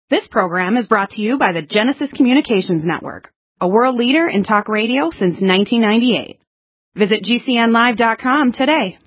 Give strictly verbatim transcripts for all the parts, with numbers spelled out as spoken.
This program is brought to you by the Genesis Communications Network, a world leader in talk radio since nineteen ninety-eight. Visit G C N live dot com today.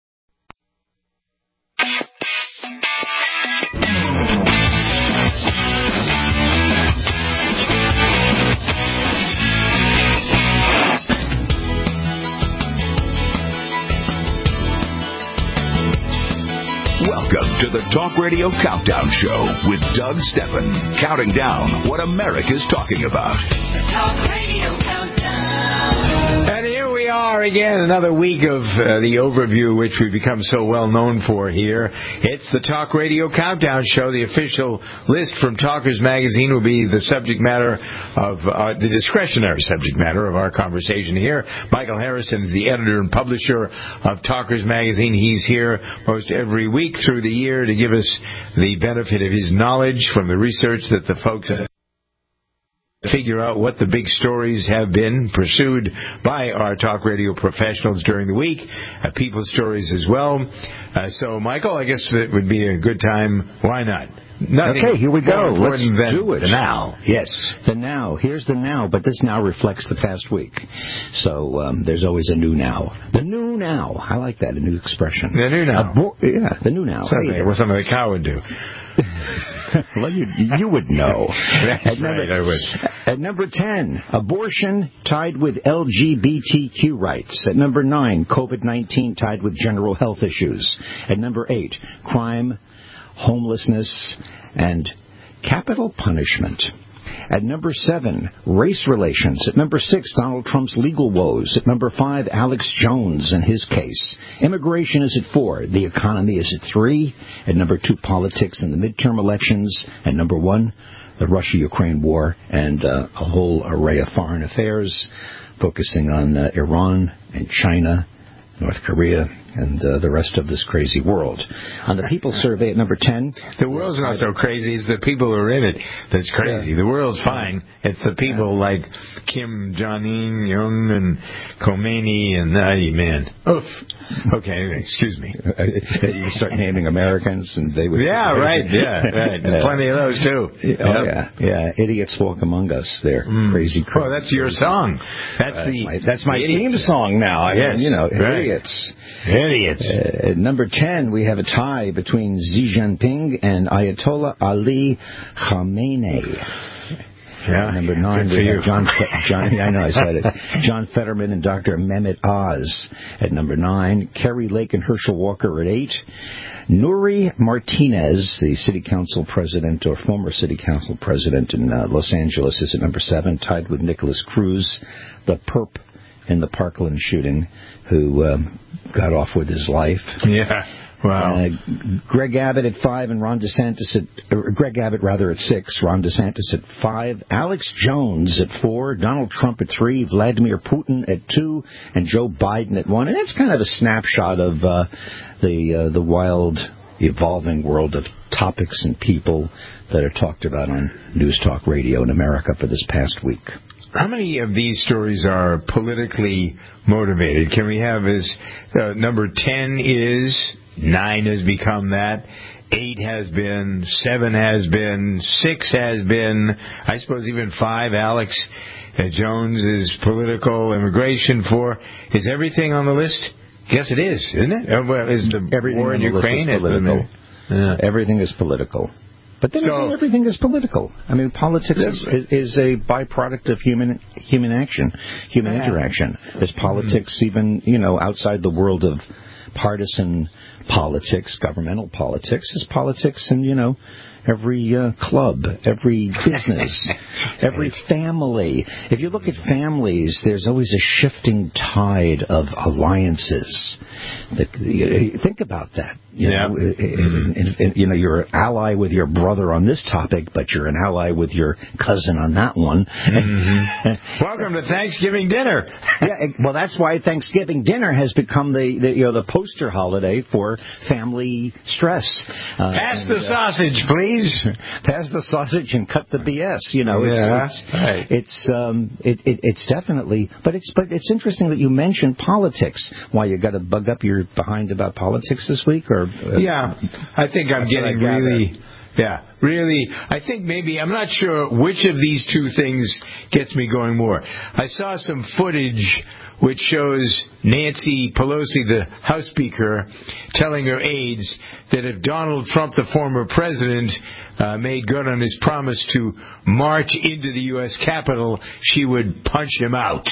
Welcome to the Talk Radio Countdown Show with Doug Steffen, counting down what America's talking about. The Talk Radio Countdown. And here we are again, another week of uh, the overview, which we've become so well known for here. It's the Talk Radio Countdown Show. The official list from Talkers Magazine will be the subject matter of uh, the discretionary subject matter of our conversation here. Michael Harrison is the editor and publisher of Talkers Magazine. He's here most every week through the year to give us the benefit of his knowledge from the research that the folks have figure out what the big stories have been pursued by our talk radio professionals during the week, uh, people's stories as well. Uh, so, Michael, I guess it would be a good time. Why not? Nothing okay, here we go. Let's do it. The now. Yes. The now. Here's the now, but this now reflects the past week. So um, there's always a new now. The new now. I like that, a new expression. The new now. Bo- yeah, the new now. Something, hey, what something the cow would do. Well, you, you would know. That's at number, right, I would. At number ten, abortion tied with L G B T Q rights. At number nine, COVID nineteen tied with general health issues. At number eight, crime, homelessness, and capital punishment. At number seven, race relations. At number six, Donald Trump's legal woes. At number five, Alex Jones and his case. Immigration is at four. The economy is at three. At number two, politics and the midterm elections. At number one, the Russia-Ukraine war and uh, a whole array of foreign affairs focusing on uh, Iran and China, North Korea, and uh, the rest of this crazy world. On the People Survey at number ten... The world's not so crazy. It's the people who are in it that's crazy. Yeah. The world's fine. It's the people yeah. like Kim Jong-un and Khomeini and... Uh, man. Oof. Okay, excuse me. You start naming Americans and they would... Yeah, right. Yeah, right. There's plenty of those, too. Oh, yep. yeah. Yeah, idiots walk among us. They're mm. crazy, crazy. Oh, that's your song. That's uh, the... My, that's my theme song now. I yes, mean, you know, right. idiots. Idiots. Uh, at number ten, we have a tie between Xi Jinping and Ayatollah Ali Khamenei. Yeah. At number nine, we have John, John. I know I said it. John Fetterman and Doctor Mehmet Oz at number nine. Kerry Lake and Herschel Walker at eight. Nuri Martinez, the city council president or former city council president in uh, Los Angeles, is at number seven, tied with Nicholas Cruz, the perp in the Parkland shooting, who um, got off with his life. Yeah. Wow. Uh, Greg Abbott at five and Ron DeSantis at... Uh, Greg Abbott, rather, at six. Ron DeSantis at five. Alex Jones at four. Donald Trump at three. Vladimir Putin at two. And Joe Biden at one. And that's kind of a snapshot of uh, the uh, the wild, evolving world of topics and people that are talked about on News Talk Radio in America for this past week. How many of these stories are politically motivated? Can we have as uh, number ten is, nine has become that, eight has been, seven has been, six has been, I suppose even five, Alex uh, Jones is political, immigration, four. Is everything on the list? Yes, it is, isn't it? Uh, well, is the everything war in Ukraine is political? Yeah. Everything is political. But then so, again, everything is political. I mean, politics is, is, is a byproduct of human human action, human yeah. interaction. There's politics mm-hmm. even, you know, outside the world of partisan politics, governmental politics. There's politics in, you know, every uh, club, every business, every family. If you look at families, there's always a shifting tide of alliances. Think about that. You yeah. know, mm-hmm. and, and, you know, you're an ally with your brother on this topic, but you're an ally with your cousin on that one. Mm-hmm. Welcome to Thanksgiving dinner. Yeah, well, that's why Thanksgiving dinner has become the, the you know the poster holiday for family stress. Uh, Pass and, the uh, sausage, please. Pass the sausage and cut the B S. You know, it's yeah, it's right. it's, um, it, it, it's definitely, but it's but it's interesting that you mentioned politics. Why, you got to bug up your behind about politics this week, or uh, yeah, I think I'm getting really Yeah, really, I think maybe, I'm not sure which of these two things gets me going more. I saw some footage which shows Nancy Pelosi, the House Speaker, telling her aides that if Donald Trump, the former president, uh, made good on his promise to march into the U S Capitol, she would punch him out.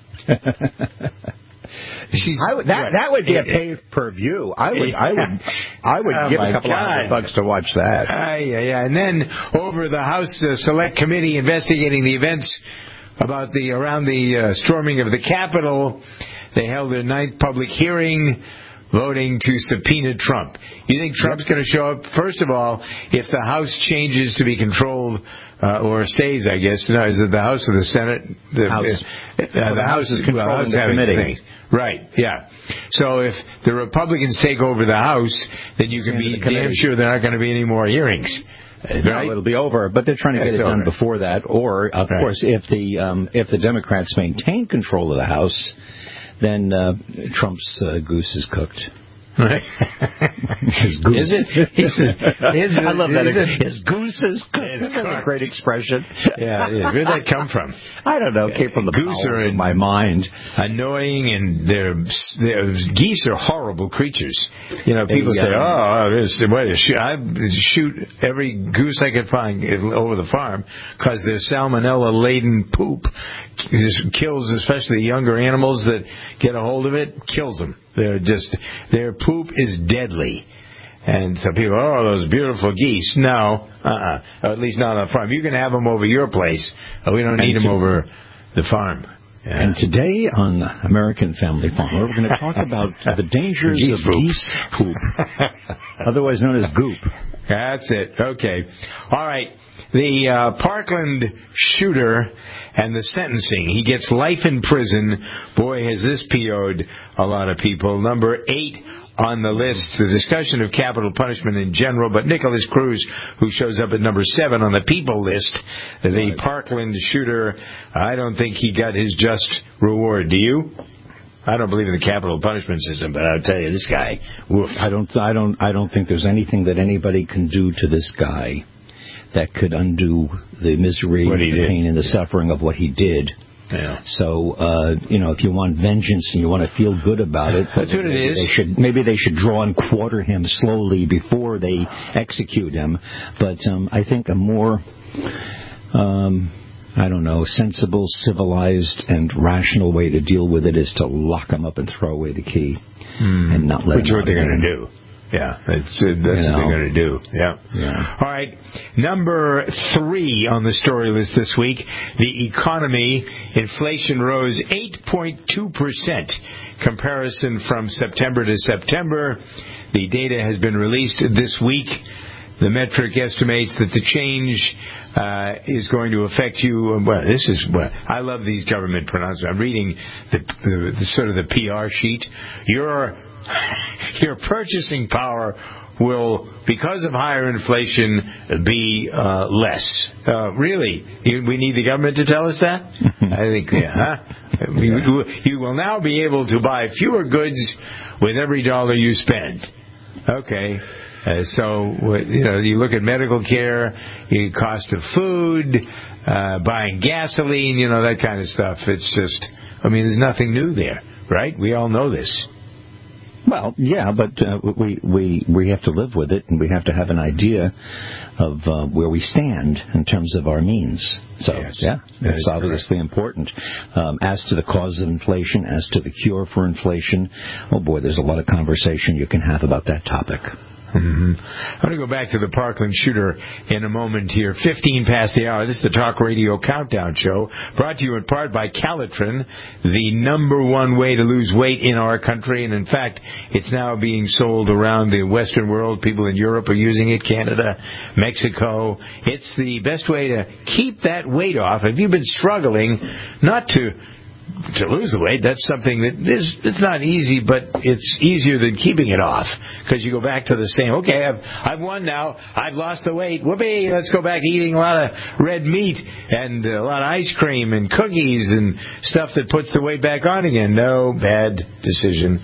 She's, I would, that what? that would be a pay-per-view. I would I would I would Oh give my a couple of God. hundred bucks to watch that. Ah, yeah, yeah. And then over the House uh, Select Committee investigating the events about the around the uh, storming of the Capitol, they held their ninth public hearing, voting to subpoena Trump. You think Trump's going to show up? First of all, if the House changes to be controlled. Uh, or stays, I guess. No, is it the House or the Senate? The House. Uh, uh, the, the House is controlling well, House the committee. Things. Right, yeah. So if the Republicans take over the House, then you can be damn sure there aren't going to be any more hearings. Right? No, it'll be over, but they're trying to get it's it done over. before that. Or, of right. course, if the um, if the Democrats maintain control of the House, then uh, Trump's uh, goose is cooked. Right. His goose. Is it? Is it, is it I love that. It, his goose is cooked. It's a great expression. Yeah, it is. Where did that come from? I don't know. It came from the goose are in my mind. Annoying, and they're, they're geese are horrible creatures. You know, people they, say, um, "Oh, this wait, I shoot every goose I could find over the farm because their salmonella-laden poop kills, especially younger animals that get a hold of it, kills them. They're just, their poop is deadly." And so people, oh, those beautiful geese. No, uh-uh. Or at least not on the farm. You can have them over your place. But we don't need them over the farm. Yeah. And today on American Family Farm, we're going to talk about the dangers geese of poop. geese poop, otherwise known as goop. That's it. Okay. All right. The uh, Parkland shooter and the sentencing. He gets life in prison. Boy, has this P O'd a lot of people. Number eight on the list, the discussion of capital punishment in general, but Nicholas Cruz, who shows up at number seven on the people list, the right. Parkland shooter, I don't think he got his just reward. Do you? I don't believe in the capital punishment system, but I'll tell you, this guy, woof. I don't, I don't, I don't think there's anything that anybody can do to this guy that could undo the misery, the pain, and the suffering of what he did. Yeah. So, uh, you know, if you want vengeance and you want to feel good about it, that's what it is. They should, maybe they should draw and quarter him slowly before they execute him. But um, I think a more, um, I don't know, sensible, civilized, and rational way to deal with it is to lock him up and throw away the key mm. and not let Which him is what they're going to do. Yeah, that's, uh, that's you know. what they're going to do. Yeah. yeah. All right. Number three on the story list this week, the economy. Inflation rose eight point two percent. Comparison from September to September. The data has been released this week. The metric estimates that the change uh, is going to affect you. Well, this is well, I love these government pronouncements. I'm reading the, the, the sort of the P R sheet. Your Your purchasing power will, because of higher inflation, be uh, less. Uh, really? You, we need the government to tell us that? I think, yeah. Huh? You, you will now be able to buy fewer goods with every dollar you spend. Okay. Uh, so, you know, you look at medical care, the cost of food, uh, buying gasoline, you know, that kind of stuff. It's just, I mean, there's nothing new there, right? We all know this. Well, yeah, but uh, we we we have to live with it, and we have to have an idea of uh, where we stand in terms of our means. So, yes, yeah, it's obviously correct. important. Um, as to the cause of inflation, as to the cure for inflation, oh boy, there's a lot of conversation you can have about that topic. Mm-hmm. I'm going to go back to the Parkland shooter in a moment here. fifteen past the hour. This is the Talk Radio Countdown Show, brought to you in part by Calitrin, the number one way to lose weight in our country. And in fact, it's now being sold around the Western world. People in Europe are using it, Canada, Mexico. It's the best way to keep that weight off. If you've been struggling not to to lose the weight, that's something that is, it's not easy, but it's easier than keeping it off, because you go back to the same, okay, I've, I've won now, I've lost the weight, whoopee, let's go back eating a lot of red meat and a lot of ice cream and cookies and stuff that puts the weight back on again. No, bad decision.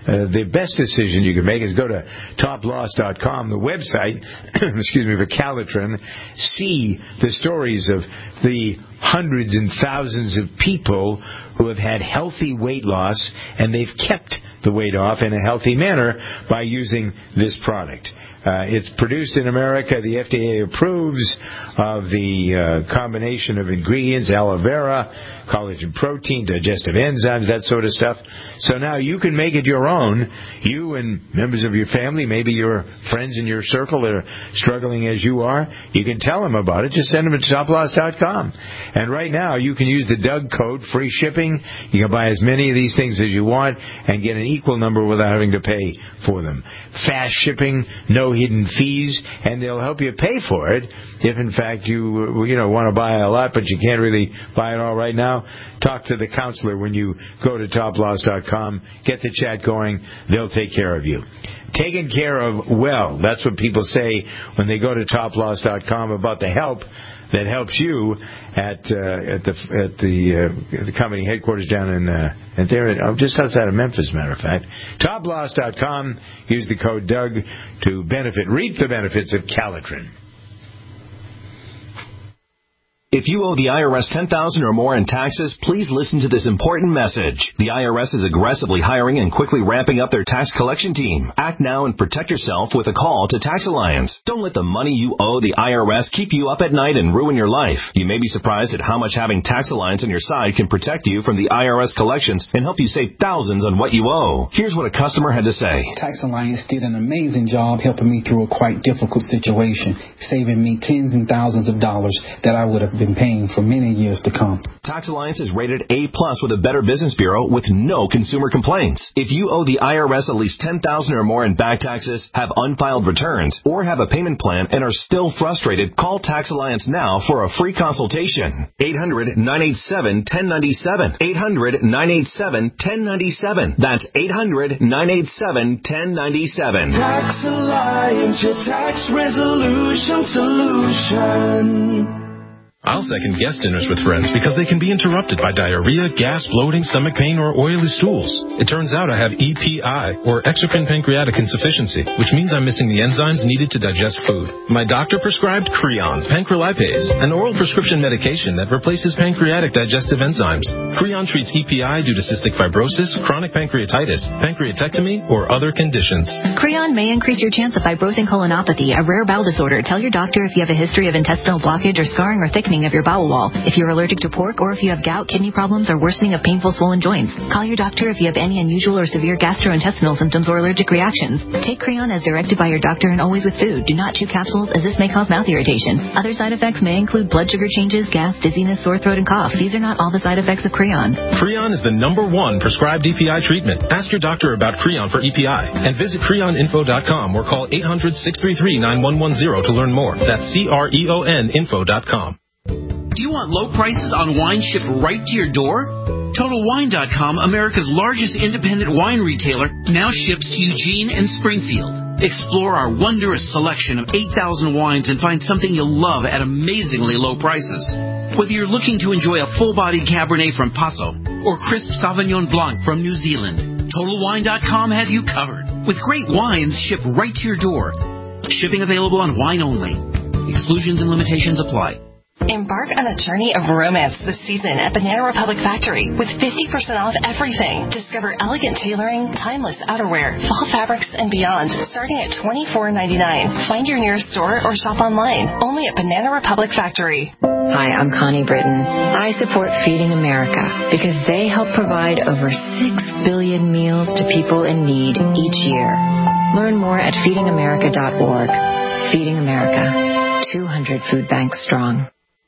uh, the best decision you can make is go to top loss dot com, the website, excuse me, for Calitrin. See the stories of the hundreds and thousands of people who have had healthy weight loss, and they've kept the weight off in a healthy manner by using this product. Uh, it's produced in America. The F D A approves of the uh, combination of ingredients, aloe vera, collagen protein, digestive enzymes, that sort of stuff. So now you can make it your own. You and members of your family, maybe your friends in your circle that are struggling as you are, you can tell them about it. Just send them to top loss dot com. And right now you can use the Doug code, free shipping. You can buy as many of these things as you want and get an equal number without having to pay for them. Fast shipping, no hidden fees, and they'll help you pay for it if, in fact, you you know want to buy a lot but you can't really buy it all right now. Talk to the counselor when you go to top loss dot com. Get the chat going. They'll take care of you. Taken care of well. That's what people say when they go to top loss dot com about the help that helps you at uh, at the at the uh, the company headquarters down in uh, at there oh, just outside of Memphis, matter of fact. top loss dot com. Use the code Doug to benefit, reap the benefits of Calitrin. If you owe the I R S ten thousand dollars or more in taxes, please listen to this important message. The I R S is aggressively hiring and quickly ramping up their tax collection team. Act now and protect yourself with a call to Tax Alliance. Don't let the money you owe the I R S keep you up at night and ruin your life. You may be surprised at how much having Tax Alliance on your side can protect you from the I R S collections and help you save thousands on what you owe. Here's what a customer had to say. Tax Alliance did an amazing job helping me through a quite difficult situation, saving me tens and thousands of dollars that I would have been paying for many years to come. Tax Alliance is rated A plus with a Better Business Bureau with no consumer complaints. If you owe the I R S at least ten thousand dollars or more in back taxes, have unfiled returns, or have a payment plan and are still frustrated, call Tax Alliance now for a free consultation. eight hundred, nine eight seven, one oh nine seven. eight hundred, nine eight seven, one oh nine seven. That's eight hundred, nine eight seven, one oh nine seven. Tax Alliance, your tax resolution solution. I'll second guest dinners with friends because they can be interrupted by diarrhea, gas, bloating, stomach pain, or oily stools. It turns out I have E P I, or exocrine pancreatic insufficiency, which means I'm missing the enzymes needed to digest food. My doctor prescribed Creon, pancrelipase, an oral prescription medication that replaces pancreatic digestive enzymes. Creon treats E P I due to cystic fibrosis, chronic pancreatitis, pancreatectomy, or other conditions. Creon may increase your chance of fibrosing colonopathy, a rare bowel disorder. Tell your doctor if you have a history of intestinal blockage or scarring or thickening of your bowel wall, if you're allergic to pork, or if you have gout, kidney problems, or worsening of painful swollen joints. Call your doctor if you have any unusual or severe gastrointestinal symptoms or allergic reactions. Take Creon as directed by your doctor and always with food. Do not chew capsules, as this may cause mouth irritation. Other side effects may include blood sugar changes, gas, dizziness, sore throat, and cough. These are not all the side effects of Creon. Creon is the number one prescribed E P I treatment. Ask your doctor about Creon for E P I and visit creon info dot com or call eight hundred, six three three, nine one one zero to learn more. That's C R E O N info dot com. Do you want low prices on wine shipped right to your door? Total Wine dot com, America's largest independent wine retailer, now ships to Eugene and Springfield. Explore our wondrous selection of eight thousand wines and find something you'll love at amazingly low prices. Whether you're looking to enjoy a full-bodied Cabernet from Paso or crisp Sauvignon Blanc from New Zealand, Total Wine dot com has you covered, with great wines shipped right to your door. Shipping available on wine only. Exclusions and limitations apply. Embark on a journey of romance this season at Banana Republic Factory with fifty percent off everything. Discover elegant tailoring, timeless outerwear, fall fabrics, and beyond, starting at twenty-four ninety-nine. Find your nearest store or shop online, only at Banana Republic Factory. Hi, I'm Connie Britton. I support Feeding America because they help provide over six billion meals to people in need each year. Learn more at feeding america dot org. Feeding America, two hundred food banks strong.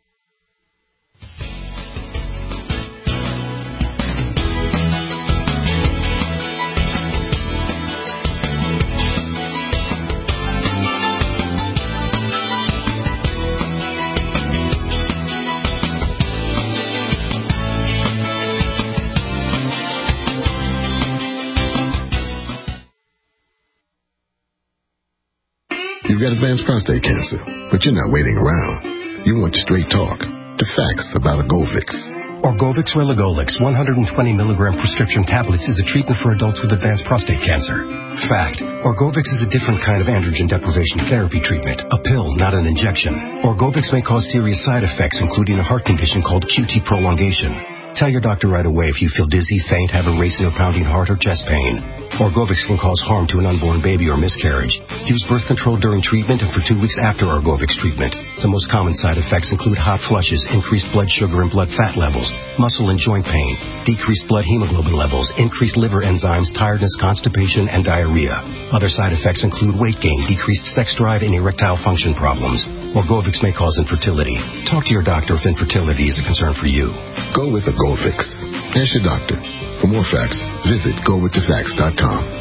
You've got advanced prostate cancer, but you're not waiting around. You want straight talk, the facts about a Goldfix. Orgovix Relagolix one hundred twenty milligram prescription tablets is a treatment for adults with advanced prostate cancer. Fact, Orgovix is a different kind of androgen deprivation therapy treatment, a pill, not an injection. Orgovix may cause serious side effects, including a heart condition called Q T prolongation. Tell your doctor right away if you feel dizzy, faint, have a racing or pounding heart, or chest pain. Orgovix can cause harm to an unborn baby or miscarriage. Use birth control during treatment and for two weeks after Orgovix treatment. The most common side effects include hot flushes, increased blood sugar and blood fat levels, muscle and joint pain, decreased blood hemoglobin levels, increased liver enzymes, tiredness, constipation, and diarrhea. Other side effects include weight gain, decreased sex drive, and erectile function problems. Orgovix may cause infertility. Talk to your doctor if infertility is a concern for you. Go with Orgovix. Ask your doctor. For more facts, visit go with the facts dot com.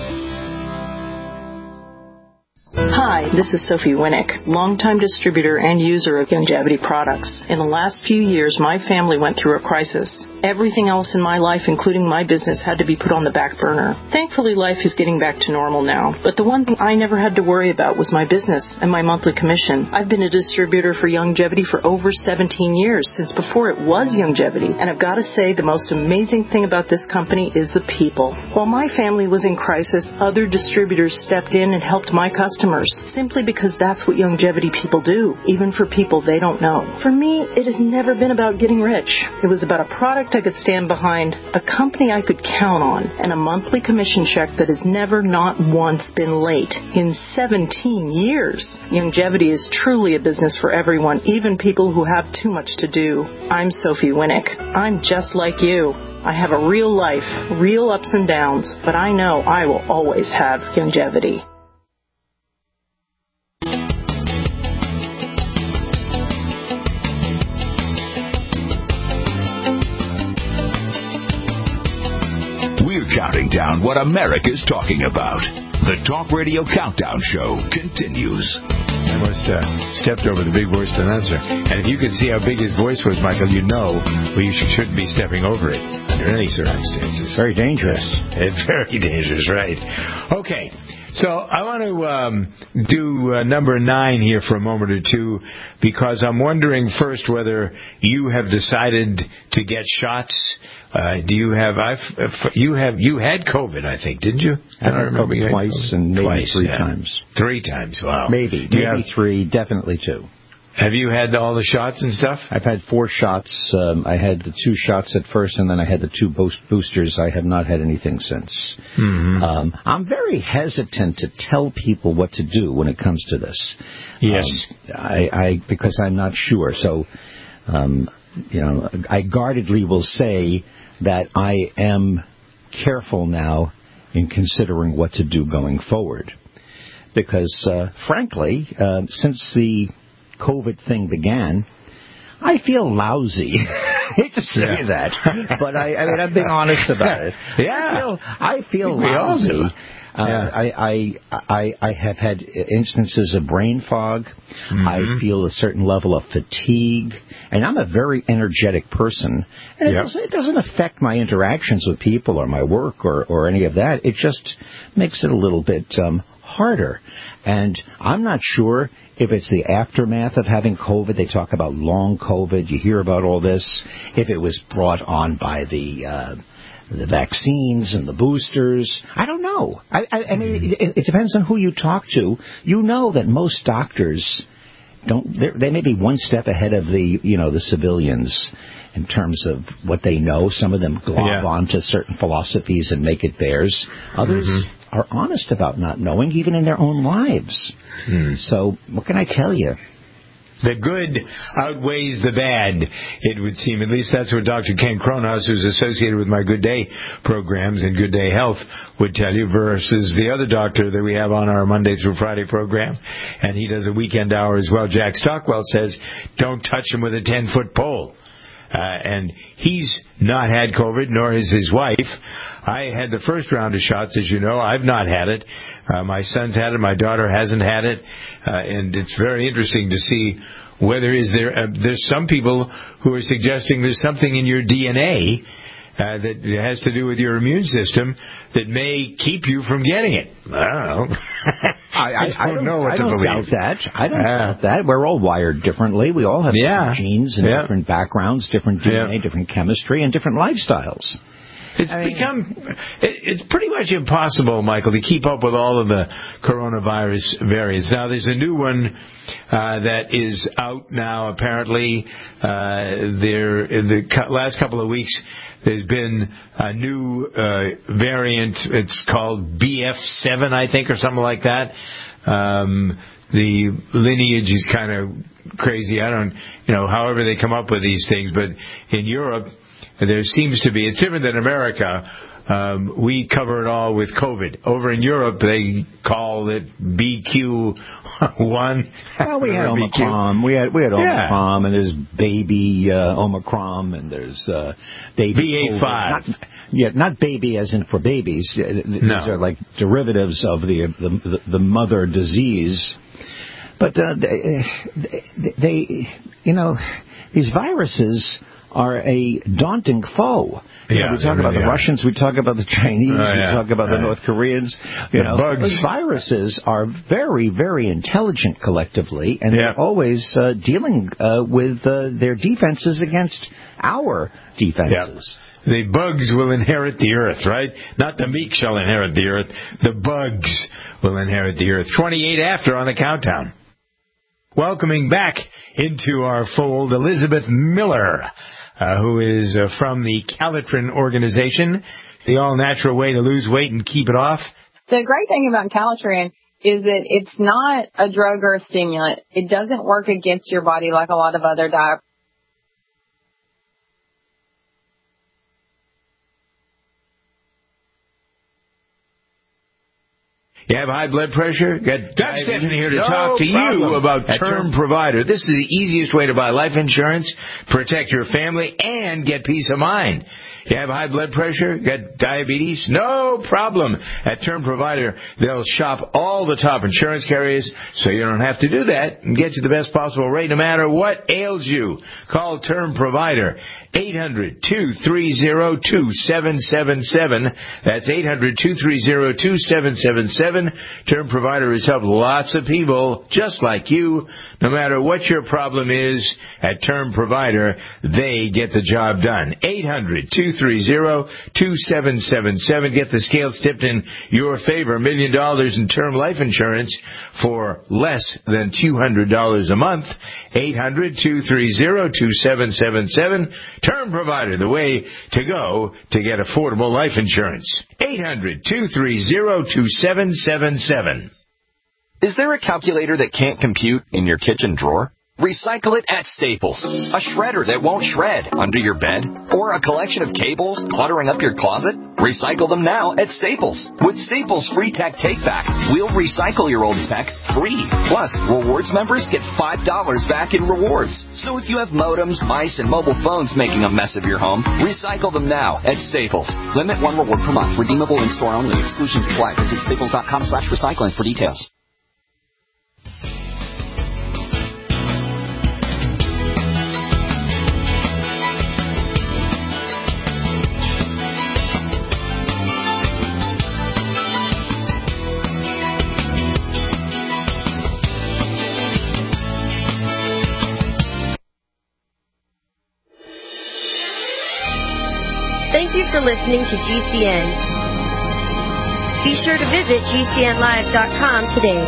Hi, this is Sophie Winnick, longtime distributor and user of Youngevity products. In the last few years, my family went through a crisis. Everything else in my life, including my business, had to be put on the back burner. Thankfully, life is getting back to normal now. But the one thing I never had to worry about was my business and my monthly commission. I've been a distributor for Youngevity for over seventeen years, since before it was Youngevity. And I've got to say, the most amazing thing about this company is the people. While my family was in crisis, other distributors stepped in and helped my customers, simply because that's what Youngevity people do, even for people they don't know. For me, it has never been about getting rich. It was about a product I could stand behind, a company I could count on, and a monthly commission check that has never not once been late in seventeen years. Youngevity is truly a business for everyone, even people who have too much to do. I'm Sophie Winnick. I'm just like you. I have a real life, real ups and downs, but I know I will always have Youngevity. Counting down what America's talking about. The Talk Radio Countdown Show continues. I must have uh, stepped over the big voice announcer. And if you could see how big his voice was, Michael, you know well, you shouldn't be stepping over it under any circumstances. Very dangerous. It's very dangerous, right. Okay. So I want to um, do uh, number nine here for a moment or two, because I'm wondering first whether you have decided to get shots. Uh, do you have? I've, uh, you have. You had COVID, I think, didn't you? I don't remember you twice and maybe twice, three yeah. times. Three times. Wow. Maybe. Do maybe have, three. Definitely two. Have you had all the shots and stuff? I've had four shots. Um, I had the two shots at first, and then I had the two boost boosters. I have not had anything since. Mm-hmm. Um, I'm very hesitant to tell people what to do when it comes to this. Yes. Um, I, I because I'm not sure. So, um, you know, I guardedly will say that I am careful now in considering what to do going forward. Because, uh, frankly, uh, since the COVID thing began, I feel lousy. I hate to say yeah. that, but I, I mean, I'm being honest about it. yeah. I feel, I feel we lousy. All do. Uh, yeah. I, I, I, I have had instances of brain fog. Mm-hmm. I feel a certain level of fatigue. And I'm a very energetic person. And it, yep. doesn't, it doesn't affect my interactions with people or my work or, or any of that. It just makes it a little bit um, harder. And I'm not sure if it's the aftermath of having COVID. They talk about long COVID. You hear about all this. If it was brought on by the... Uh, the vaccines and the boosters. I don't know. I, I, I mean, it, it depends on who you talk to. You know that most doctors don't. They may be one step ahead of the, you know, the civilians in terms of what they know. Some of them glob yeah. onto certain philosophies and make it theirs. Others mm-hmm. are honest about not knowing, even in their own lives. Mm. So, what can I tell you? The good outweighs the bad, it would seem. At least that's what Doctor Ken Cronhaus, who's associated with my Good Day programs and Good Day Health, would tell you, versus the other doctor that we have on our Monday through Friday program, and he does a weekend hour as well. Jack Stockwell says, don't touch him with a ten-foot pole. Uh, and he's not had COVID, nor has his wife. I had the first round of shots, as you know. I've not had it. Uh, my son's had it. My daughter hasn't had it. Uh, and it's very interesting to see whether is there... Uh, there's some people who are suggesting there's something in your D N A uh, that has to do with your immune system that may keep you from getting it. I don't know. I, I, I don't know what I to don't believe. doubt that. I don't Uh, doubt that. We're all wired differently. We all have Yeah. different genes and Yeah. different backgrounds, different D N A, Yeah. different chemistry, and different lifestyles. It's I mean, become, it, it's pretty much impossible, Michael, to keep up with all of the coronavirus variants. Now, there's a new one uh, that is out now, apparently. Uh, there, in the cu- last couple of weeks, there's been a new uh, variant. It's called B F seven, I think, or something like that. Um, the lineage is kind of crazy. I don't, you know, however they come up with these things, but in Europe, there seems to be, it's different than America. Um, we cover it all with COVID. Over in Europe, they call it B Q one. Well, we had B Q. Omicron. We had we had Yeah. Omicron, and there's baby uh, Omicron, and there's uh, baby B A five. COVID. Not, yeah, not baby as in for babies. These No. are like derivatives of the the, the mother disease. But uh, they, they, you know, these viruses are a daunting foe. You Yeah, know, we they talk about really the are. Russians, we talk about the Chinese, Oh, yeah. we talk about the Right. North Koreans. You The know, bugs. those viruses are very, very intelligent collectively, and Yeah. they're always uh, dealing uh, with uh, their defenses against our defenses. Yeah. The bugs will inherit the earth, right? Not the meek shall inherit the earth. The bugs will inherit the earth. twenty-eight after on the countdown. Welcoming back into our fold Elizabeth Miller, uh, who is uh, from the Calitrin organization, the all-natural way to lose weight and keep it off. The great thing about Calitrin is that it's not a drug or a stimulant. It doesn't work against your body like a lot of other diet. You have high blood pressure? Got Doug Stephanie here to No talk to problem. you about At Term Term- Provider. This is the easiest way to buy life insurance, protect your family, and get peace of mind. You have high blood pressure? Got diabetes? No problem. At Term Provider, they'll shop all the top insurance carriers so you don't have to do that and get you the best possible rate no matter what ails you. Call Term Provider, eight hundred, two three zero, two seven seven seven. That's eight hundred, two three zero, two seven seven seven. Term Provider has helped lots of people just like you. No matter what your problem is, at Term Provider, they get the job done. eight hundred, two three zero, two seven seven seven. Get the scales tipped in your favor. A million dollars in term life insurance for less than two hundred dollars a month. eight hundred, two three zero, two seven seven seven. Term Provider, the way to go to get affordable life insurance. eight hundred, two three zero, two seven seven seven. Is there a calculator that can't compute in your kitchen drawer? Recycle it at Staples. A shredder that won't shred under your bed? Or a collection of cables cluttering up your closet? Recycle them now at Staples. With Staples Free Tech Take Back, we'll recycle your old tech free. Plus, Rewards members get five dollars back in rewards. So if you have modems, mice, and mobile phones making a mess of your home, recycle them now at Staples. Limit one reward per month. Redeemable in-store only. Exclusions apply. Visit staples.com slash recycling for details. Thank you for listening to G C N. Be sure to visit G C N live dot com today.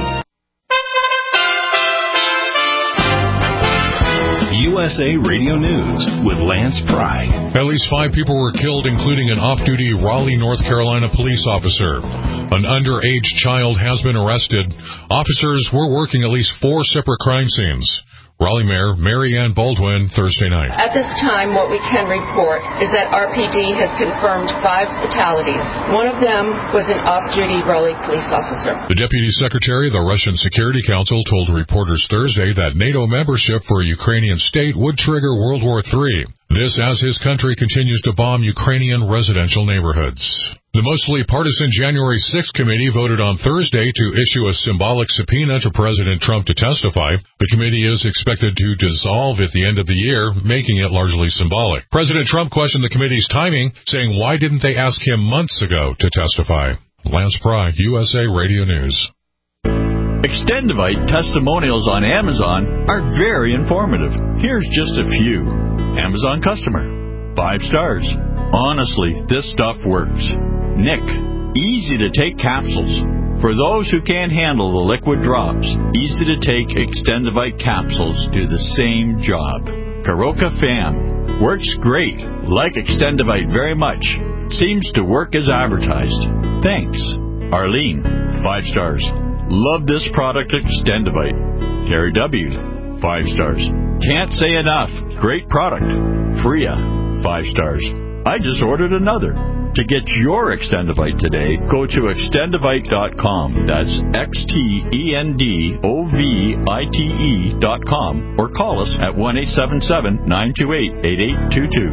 U S A Radio News with Lance Pry. At least five people were killed, including an off-duty Raleigh, North Carolina police officer. An underage child has been arrested. Officers were working at least four separate crime scenes. Raleigh Mayor Mary Ann Baldwin Thursday night. At this time, what we can report is that R P D has confirmed five fatalities. One of them was an off-duty Raleigh police officer. The Deputy Secretary of the Russian Security Council told reporters Thursday that NATO membership for a Ukrainian state would trigger World War Three. This as his country continues to bomb Ukrainian residential neighborhoods. The mostly partisan January sixth committee voted on Thursday to issue a symbolic subpoena to President Trump to testify. The committee is expected to dissolve at the end of the year, making it largely symbolic. President Trump questioned the committee's timing, saying why didn't they ask him months ago to testify? Lance Pry, U S A Radio News. Extendivite testimonials on Amazon are very informative. Here's just a few. Amazon customer. Five stars. Honestly, this stuff works. Nick. Easy to take capsules. For those who can't handle the liquid drops, easy to take Extendivite capsules do the same job. Karoka Fam. Works great. Like Extendivite very much. Seems to work as advertised. Thanks. Arlene. Five stars. Love this product, Extendivite. Terry W. Five stars. Can't say enough. Great product. Freya. Five stars. I just ordered another. To get your Extendivite today, go to extendivite dot com. That's X T E N D O V I T E dot com. Or call us at one eight seven seven, nine two eight, eight eight two two.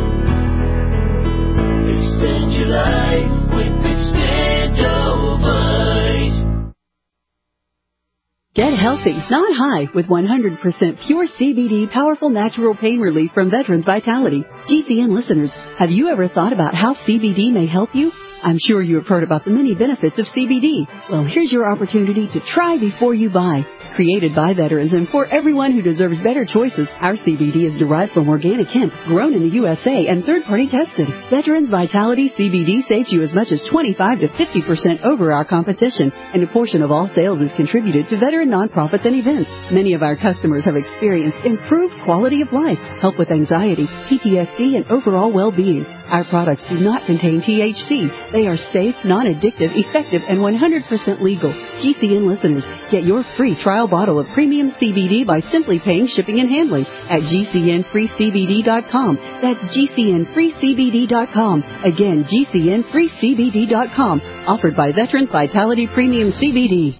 Extend your life with Extendivite. Get healthy, not high, with one hundred percent pure C B D powerful natural pain relief from Veterans Vitality. G C N listeners, have you ever thought about how C B D may help you? I'm sure you have heard about the many benefits of C B D. Well, here's your opportunity to try before you buy. Created by veterans and for everyone who deserves better choices, our C B D is derived from organic hemp, grown in the U S A and third-party tested. Veterans Vitality C B D saves you as much as twenty-five to fifty percent over our competition, and a portion of all sales is contributed to veteran nonprofits and events. Many of our customers have experienced improved quality of life, help with anxiety, P T S D, and overall well-being. Our products do not contain T H C. They are safe, non-addictive, effective, and one hundred percent legal. G C N listeners, get your free trial bottle of premium C B D by simply paying shipping and handling at G C N free C B D dot com. That's G C N free C B D dot com. Again, G C N free C B D dot com. Offered by Veterans Vitality Premium C B D.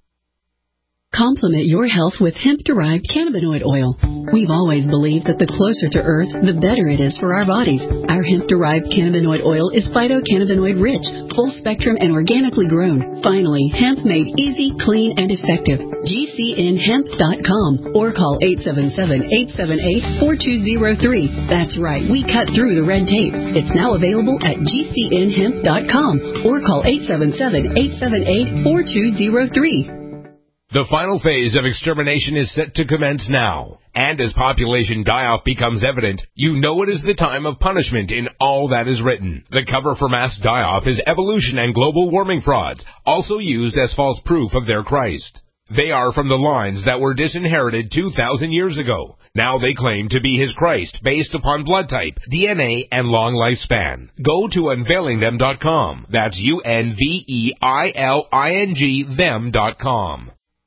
Complement your health with hemp-derived cannabinoid oil. We've always believed that the closer to Earth, the better it is for our bodies. Our hemp-derived cannabinoid oil is phytocannabinoid-rich, full-spectrum, and organically grown. Finally, hemp made easy, clean, and effective. G C N hemp dot com or call eight seven seven, eight seven eight, four two zero three. That's right, we cut through the red tape. It's now available at G C N hemp dot com or call eight seven seven, eight seven eight, four two zero three. The final phase of extermination is set to commence now. And as population die-off becomes evident, you know it is the time of punishment in all that is written. The cover for mass die-off is evolution and global warming frauds, also used as false proof of their Christ. They are from the lines that were disinherited two thousand years ago. Now they claim to be his Christ based upon blood type, D N A, and long lifespan. Go to unveiling them dot com. That's U N V E I L I N G them dot com.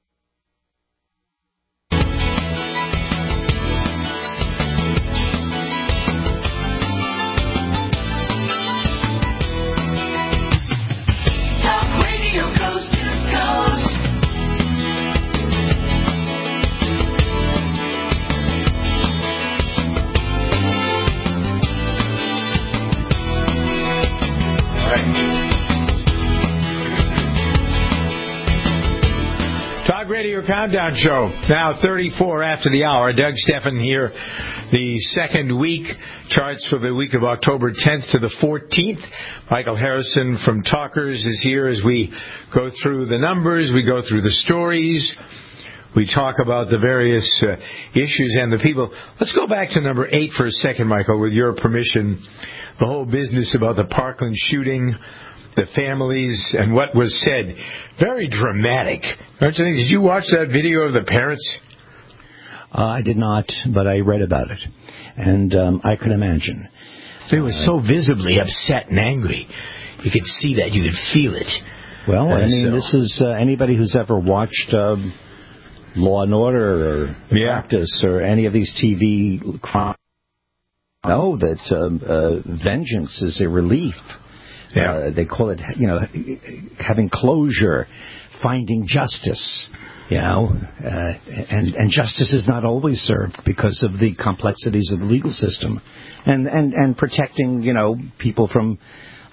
Talk Radio Countdown Show, now thirty-four after the hour. Doug Stephan here. The second week, charts for the week of October tenth to the fourteenth. Michael Harrison from Talkers is here as we go through the numbers, we go through the stories, we talk about the various uh, issues and the people. Let's go back to number eight for a second, Michael, with your permission. The whole business about the Parkland shooting, the families, and what was said. Very dramatic. Don't you think? Did you watch that video of the parents? Uh, I did not, but I read about it. And um, I could imagine. They were so visibly upset and angry. You could see that. You could feel it. Well, I And mean, so- this is uh, anybody who's ever watched um, Law and Order or The Practice or any of these T V crimes know that um, uh, vengeance is a relief. Yeah. Uh, they call it, you know, having closure, finding justice, you know, uh, and, and justice is not always served because of the complexities of the legal system, and, and, and protecting, you know, people from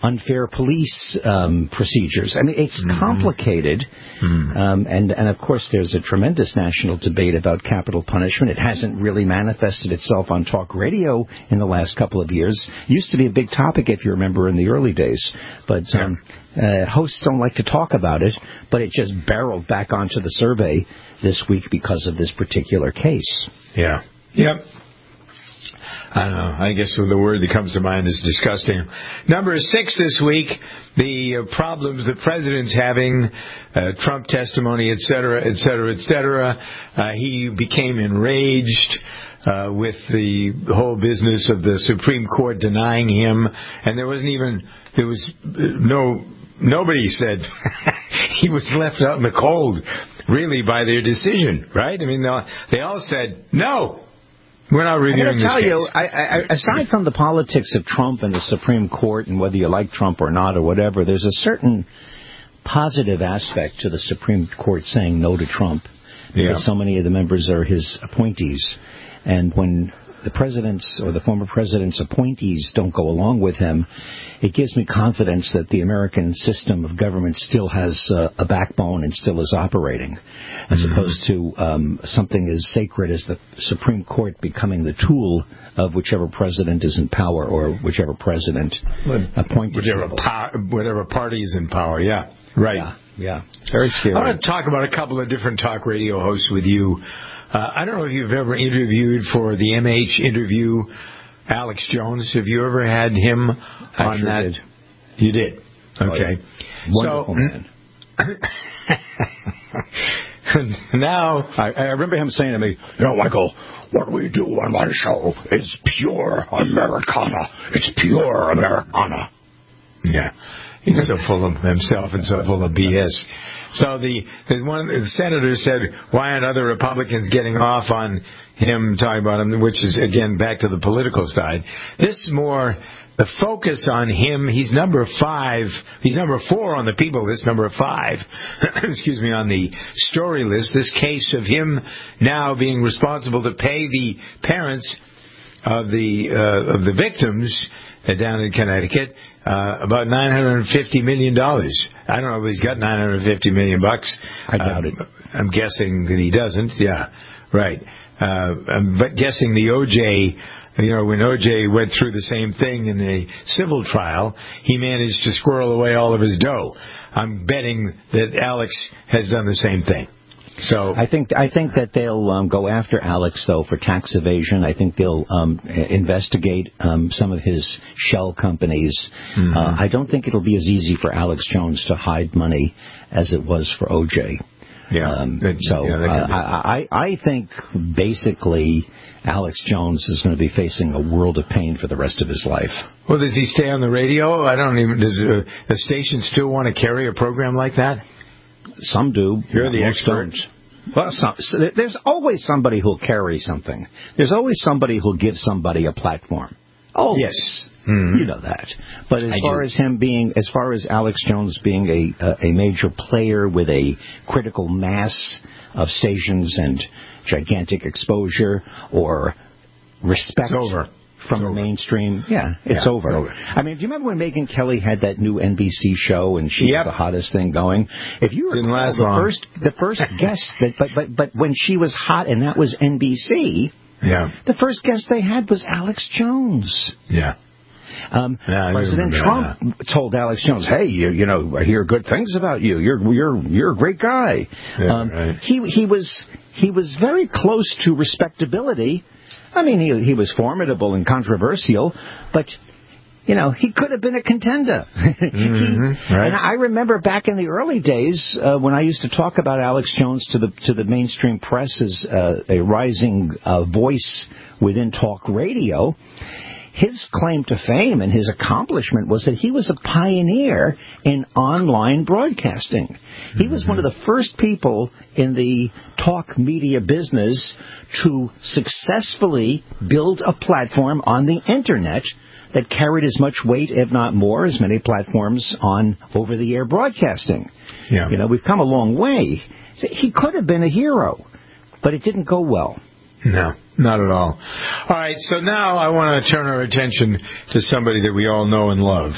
unfair police um, procedures. I mean, it's mm-hmm. complicated. Mm. Um, and, and, of course, there's a tremendous national debate about capital punishment. It hasn't really manifested itself on talk radio in the last couple of years. It used to be a big topic, if you remember, in the early days. But um, uh, hosts don't like to talk about it, but it just barreled back onto the survey this week because of this particular case. Yeah. Yep. I don't know. I guess the word that comes to mind is disgusting. Number six this week, the uh, problems the president's having, uh, Trump testimony, et cetera, et cetera, et cetera. Uh, he became enraged uh, with the whole business of the Supreme Court denying him, and there wasn't even, there was no, nobody said he was left out in the cold, really, by their decision, right? I mean, they all said, no. We're not reviewing this case. I tell you, I, I, aside from the politics of Trump and the Supreme Court and whether you like Trump or not or whatever, there's a certain positive aspect to the Supreme Court saying no to Trump because yeah. so many of the members are his appointees. And when the president's or the former president's appointees don't go along with him, it gives me confidence that the American system of government still has uh, a backbone and still is operating, as mm-hmm. opposed to um, something as sacred as the Supreme Court becoming the tool of whichever president is in power or whichever president appointed. Whichever, po- whatever party is in power, yeah. Right. Yeah, yeah. Very scary. I want to talk about a couple of different talk radio hosts with you. Uh, I don't know if you've ever interviewed for the M H interview Alex Jones. Have you ever had him I on sure that? Did. You did? Okay. Oh, wonderful so, man. Now, I, I remember him saying to me, you know, Michael, what we do on my show is pure Americana. It's pure Americana. Yeah. He's so full of himself and so full of B S. So the, the one the senator said, why aren't other Republicans getting off on him talking about him, which is, again, back to the political side. This is more the focus on him. He's number five. He's number four on the people list, number five, excuse me, on the story list. This case of him now being responsible to pay the parents of the uh, of the victims uh, down in Connecticut uh, about nine hundred fifty million dollars. I don't know if he's got nine hundred fifty million bucks. I doubt uh, it. I'm guessing that he doesn't. Yeah, right. Uh, but guessing the O J, you know, when O J went through the same thing in a civil trial, he managed to squirrel away all of his dough. I'm betting that Alex has done the same thing. So I think I think that they'll um, go after Alex, though, for tax evasion. I think they'll um, investigate um, some of his shell companies. Mm-hmm. Uh, I don't think it'll be as easy for Alex Jones to hide money as it was for O J. Yeah. Um, so yeah, uh, I, I, I think basically Alex Jones is going to be facing a world of pain for the rest of his life. Well, does he stay on the radio? I don't even. Does uh, the station still want to carry a program like that? Some do. You're the expert. Well, some, so there's always somebody who'll carry something. There's always somebody who'll give somebody a platform. Oh, yes. Mm-hmm. You know that. But as I far do. as him being, as far as Alex Jones being a, a, a major player with a critical mass of stations and gigantic exposure or respect it's over. from it's the over. mainstream, yeah, it's yeah, over. over. I mean, do you remember when Megyn Kelly had that new N B C show and she yep. was the hottest thing going? If you Didn't recall, last the long. first the first guest that, but but but when she was hot and that was N B C. Yeah. The first guest they had was Alex Jones. Yeah. Um, yeah President Trump that. told Alex Jones, "Hey, you, you know, I hear good things about you. You're you're you're a great guy." Yeah, um, right. He he was he was very close to respectability. I mean, he he was formidable and controversial, but you know, he could have been a contender. Mm-hmm, he, right. And I remember back in the early days uh, when I used to talk about Alex Jones to the to the mainstream press as uh, a rising uh, voice within talk radio. His claim to fame and his accomplishment was that he was a pioneer in online broadcasting. He was mm-hmm. one of the first people in the talk media business to successfully build a platform on the Internet that carried as much weight, if not more, as many platforms on over-the-air broadcasting. Yeah. You know, we've come a long way. He could have been a hero, but it didn't go well. No, not at all. All right, so now I want to turn our attention to somebody that we all know and love.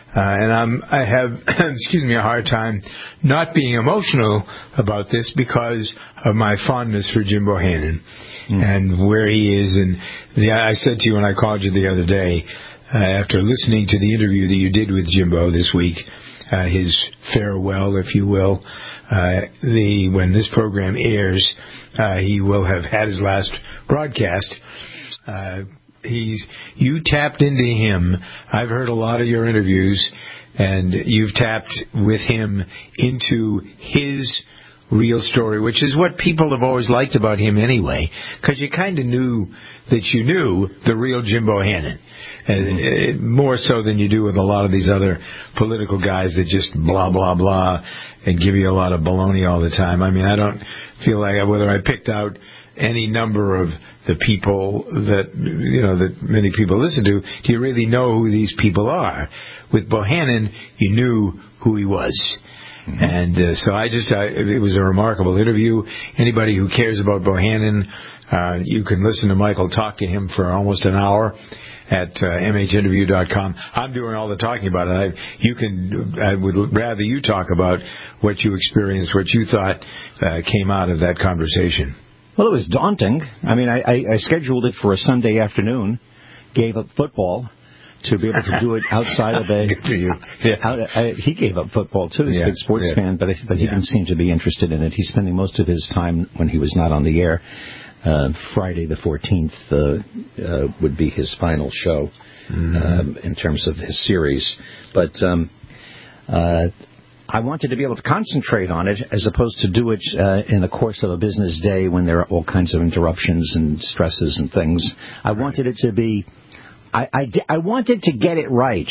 Uh, and I'm, I have, excuse me, a hard time not being emotional about this because of my fondness for Jim Bohannon mm. and where he is. And the, I said to you when I called you the other day, uh, after listening to the interview that you did with Jimbo this week, uh, his farewell, if you will, uh, the when this program airs, uh, he will have had his last broadcast. Uh, He's you tapped into him. I've heard a lot of your interviews, and you've tapped with him into his real story, which is what people have always liked about him anyway, because you kind of knew that you knew the real Jim Bohannon, and, uh, more so than you do with a lot of these other political guys that just blah, blah, blah, and give you a lot of baloney all the time. I mean, I don't feel like whether I picked out any number of the people that, you know, that many people listen to, do you really know who these people are? With Bohannon, you knew who he was. Mm-hmm. And uh, so I just, I, it was a remarkable interview. Anybody who cares about Bohannon, uh, you can listen to Michael talk to him for almost an hour at uh, m h interview dot com. I'm doing all the talking about it. I, you can, I would rather you talk about what you experienced, what you thought uh, came out of that conversation. Well, it was daunting. I mean, I, I, I scheduled it for a Sunday afternoon, gave up football to be able to do it outside of a... Good for you. Yeah. Out, I, he gave up football, too. He's yeah. a big sports yeah. fan, but, but he yeah. didn't seem to be interested in it. He's spending most of his time when he was not on the air. Uh, Friday the fourteenth uh, uh, would be his final show mm-hmm. um, in terms of his series. But... Um, uh, I wanted to be able to concentrate on it as opposed to do it uh, in the course of a business day when there are all kinds of interruptions and stresses and things. I right. wanted it to be, I, I, I wanted to get it right.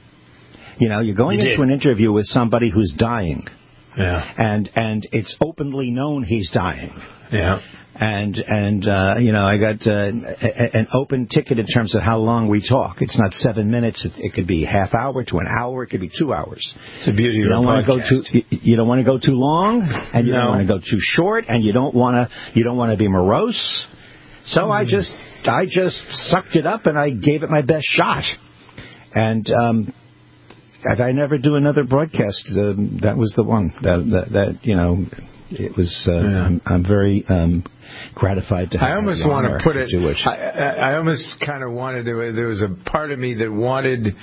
You know, you're going you into did. an interview with somebody who's dying. Yeah. And, and it's openly known he's dying. Yeah. And, and uh, you know, I got uh, a, an open ticket in terms of how long we talk. It's not seven minutes. It, it could be a half hour to an hour. It could be two hours. It's the beauty you of don't a want podcast. to go too. You, you don't want to go too long, and you no. don't want to go too short, and you don't want to. You don't want to be morose. So mm. I just, I just sucked it up, and I gave it my best shot. And um, if I never do another broadcast, uh, that was the one. That, that, that you know, it was. Uh, yeah. I'm, I'm very. Um, gratified to have I almost want to put it, it. I, I, I almost kind of wanted to, there was a part of me that wanted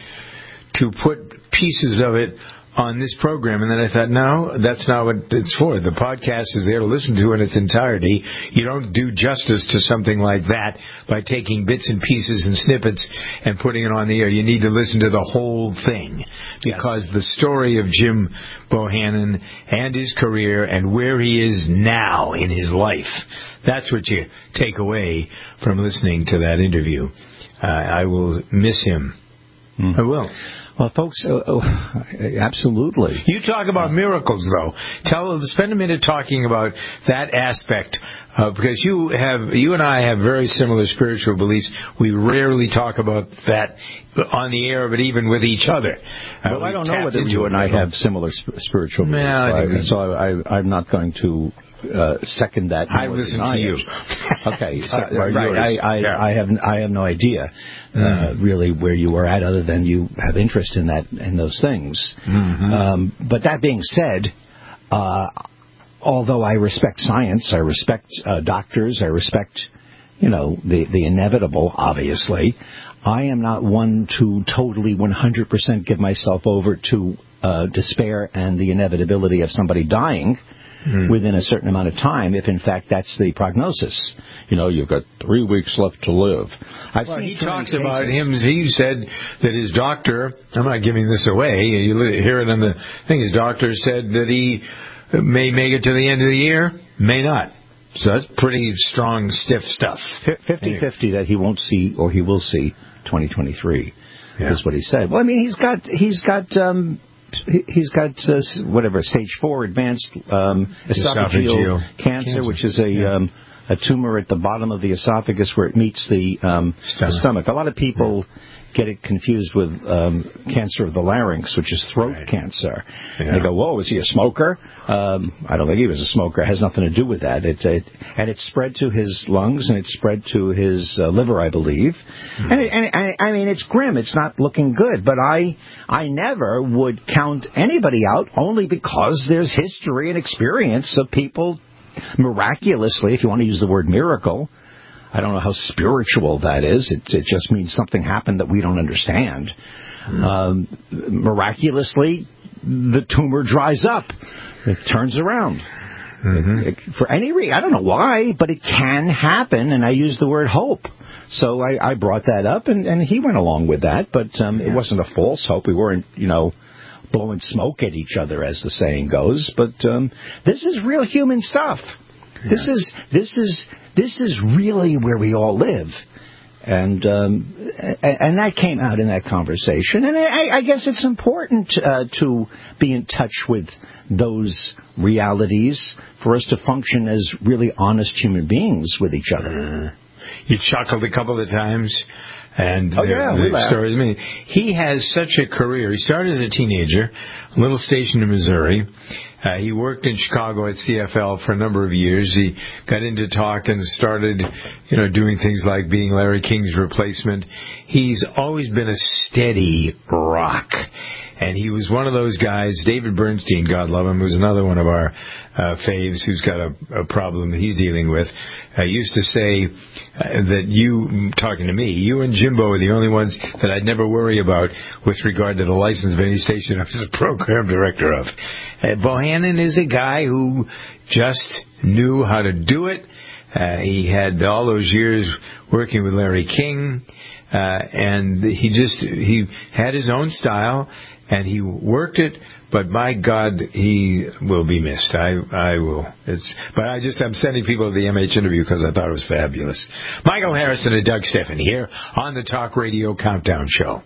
to put pieces of it on this program, and then I thought, no, that's not what it's for. The podcast is there to listen to in its entirety. You don't do justice to something like that by taking bits and pieces and snippets and putting it on the air. You need to listen to the whole thing, because yes. the story of Jim Bohannon and his career and where he is now in his life, that's what you take away from listening to that interview. Uh, I will miss him. Mm. I will. Well, folks, uh, oh, absolutely. You talk about miracles, though. Tell, spend a minute talking about that aspect, uh, because you have, you and I have very similar spiritual beliefs. We rarely talk about that on the air, but even with each other. Uh, well, I don't know whether you and I have similar sp- spiritual beliefs, yeah, so, I, so I, I'm not going to uh, second that. I listen to you. Okay, uh, right. I, I, yeah. I have I have no idea uh, mm. really where you are at, other than you have interest in that in those things. Mm-hmm. Um, but that being said, uh, although I respect science, I respect uh, doctors, I respect, you know, the the inevitable. Obviously, I am not one to totally one hundred percent give myself over to uh, despair and the inevitability of somebody dying mm. within a certain amount of time, if in fact that's the prognosis. You know, you've got three weeks left to live. I've well, seen he talks about him. He said that his doctor, I'm not giving this away, you hear it in the thing, his doctor said that he may make it to the end of the year, may not. So that's pretty strong, stiff stuff. fifty-fifty that he won't see, or he will see twenty twenty-three, yeah. is what he said. Well, I mean, he's got, he's got, um, he's got uh, whatever stage four advanced um, esophageal, esophageal cancer, cancer, which is a, yeah. um, a tumor at the bottom of the esophagus where it meets the, um, stomach. the stomach. A lot of people get it confused with um, cancer of the larynx, which is throat right. cancer. Yeah. They go, whoa, was he a smoker? Um, I don't think he was a smoker. It has nothing to do with that. It, it, and it spread to his lungs, and it spread to his uh, liver, I believe. Mm. And, it, and it, I mean, it's grim. It's not looking good. But I, I never would count anybody out only because there's history and experience of people miraculously, if you want to use the word miracle. I don't know how spiritual that is. It, it just means something happened that we don't understand. Mm. Um, miraculously, the tumor dries up. It turns around. Mm-hmm. It, for any reason, I don't know why, but it can happen, and I use the word hope. So I, I brought that up, and, and he went along with that, but um, yeah. it wasn't a false hope. We weren't, you know, blowing smoke at each other, as the saying goes. But um, this is real human stuff. Yeah. This is this is this is really where we all live, and um, and that came out in that conversation. And I, I guess it's important uh, to be in touch with those realities for us to function as really honest human beings with each other. You chuckled a couple of times. And oh, yeah, the, the story, I mean, he has such a career. He started as a teenager, a little station in Missouri. Uh, he worked in Chicago at C F L for a number of years. He got into talk and started, you know, doing things like being Larry King's replacement. He's always been a steady rock. And he was one of those guys, David Bernstein, God love him, who's another one of our uh, faves who's got a, a problem that he's dealing with, uh, used to say uh, that you, talking to me, you and Jimbo are the only ones that I'd never worry about with regard to the license of any station I was a program director of. Uh, Bohannon is a guy who just knew how to do it. Uh, he had all those years working with Larry King, uh, and he just, he had his own style. And he worked it, but by God, he will be missed. I, I will. It's, but I just, I'm sending people to the M H interview because I thought it was fabulous. Michael Harrison and Doug Steffen here on the Talk Radio Countdown Show.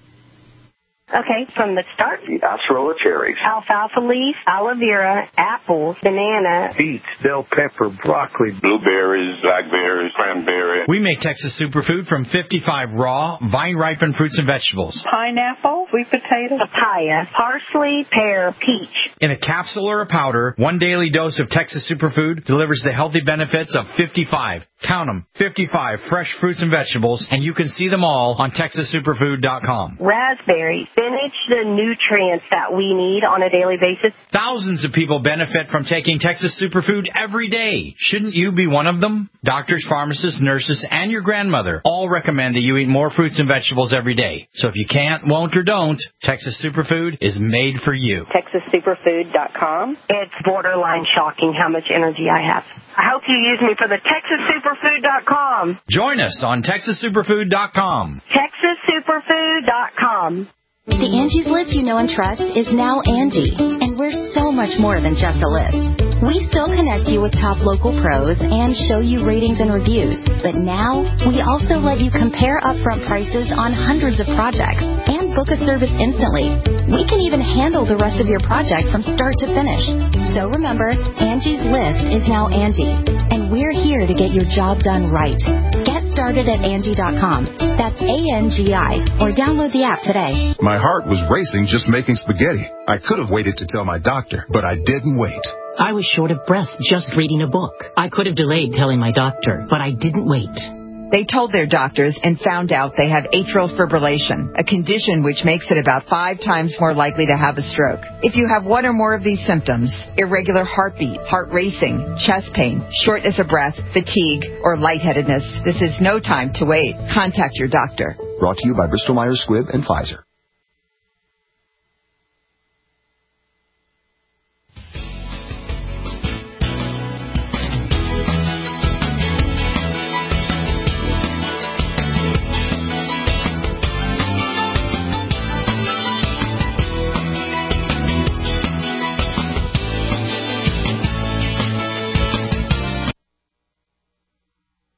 Okay, from the start. Acerola cherries. Alfalfa leaf, aloe vera, apples, banana. Beets, bell pepper, broccoli. Blueberries, blackberries, cranberry. We make Texas Superfood from fifty-five raw, vine-ripened fruits and vegetables. Pineapple, sweet potato, papaya, parsley, pear, peach. In a capsule or a powder, one daily dose of Texas Superfood delivers the healthy benefits of fifty-five. Count them, fifty-five fresh fruits and vegetables, and you can see them all on Texas Superfood dot com. Raspberry, spinach, the nutrients that we need on a daily basis. Thousands of people benefit from taking Texas Superfood every day. Shouldn't you be one of them? Doctors, pharmacists, nurses, and your grandmother all recommend that you eat more fruits and vegetables every day. So if you can't, won't, or don't, Texas Superfood is made for you. Texas Superfood dot com. It's borderline shocking how much energy I have. I hope you use me for the Texas Superfood dot com. Join us on Texas Superfood dot com. Texas Superfood dot com. The Angie's List you know and trust is now Angie, and we're so much more than just a list. We still connect you with top local pros and show you ratings and reviews, but now we also let you compare upfront prices on hundreds of projects and book a service instantly. We can even handle the rest of your project from start to finish. So remember, Angie's List is now Angie, and we're here to get your job done right. Get started at Angie dot com. That's A N G I, or download the app today. My heart was racing just making spaghetti. I could have waited to tell my doctor, but I didn't wait. I was short of breath just reading a book. I could have delayed telling my doctor, but I didn't wait. They told their doctors and found out they have atrial fibrillation, a condition which makes it about five times more likely to have a stroke. If you have one or more of these symptoms, irregular heartbeat, heart racing, chest pain, shortness of breath, fatigue, or lightheadedness, this is no time to wait. Contact your doctor. Brought to you by Bristol Myers Squibb and Pfizer.